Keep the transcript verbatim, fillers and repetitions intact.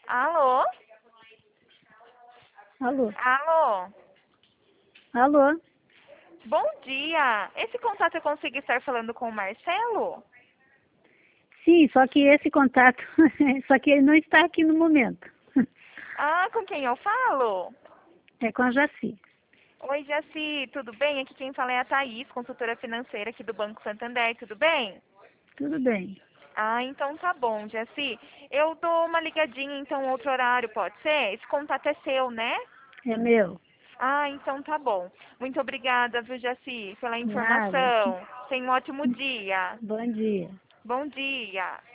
Alô? Alô? Alô? Alô? Bom dia. Esse contato eu consigo estar falando com o Marcelo? Sim, só que esse contato, só que ele não está aqui no momento. Ah, com quem eu falo? É com a Jaci. Oi, Jaci, tudo bem? Aqui quem fala é a Thaís, consultora financeira aqui do Banco Santander, tudo bem? Tudo bem. Ah, então tá bom, Jaci. Eu dou uma ligadinha então outro horário, pode ser? Esse contato é seu, né? É meu. Ah, então tá bom. Muito obrigada, viu, Jaci, pela Nada. informação. Tenha um ótimo dia. Bom dia. Bom dia.